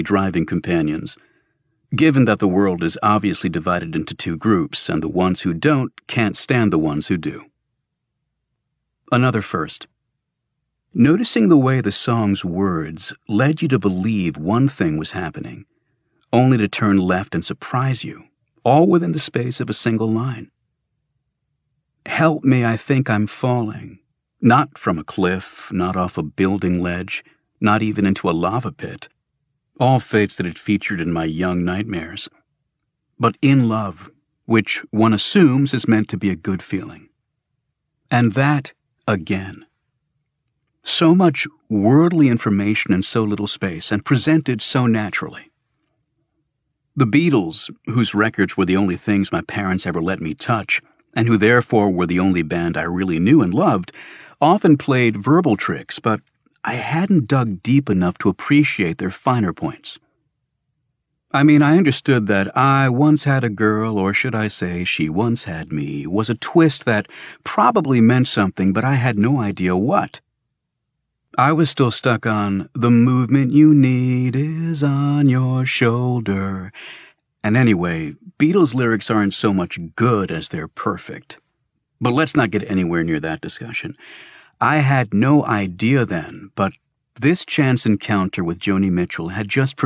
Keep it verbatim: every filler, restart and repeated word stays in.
driving companions, given that the world is obviously divided into two groups, and the ones who don't can't stand the ones who do. Another first. Noticing the way the song's words led you to believe one thing was happening, only to turn left and surprise you, all within the space of a single line. Help me, I think I'm falling, not from a cliff, not off a building ledge, not even into a lava pit, all fates that had featured in my young nightmares, but in love, which one assumes is meant to be a good feeling. And that again. So much worldly information in so little space, and presented so naturally. The Beatles, whose records were the only things my parents ever let me touch, and who therefore were the only band I really knew and loved, often played verbal tricks, but I hadn't dug deep enough to appreciate their finer points. I mean, I understood that I once had a girl, or should I say, she once had me, was a twist that probably meant something, but I had no idea what. I was still stuck on, the movement you need is on your shoulder. And anyway, Beatles lyrics aren't so much good as they're perfect. But let's not get anywhere near that discussion. I had no idea then, but this chance encounter with Joni Mitchell had just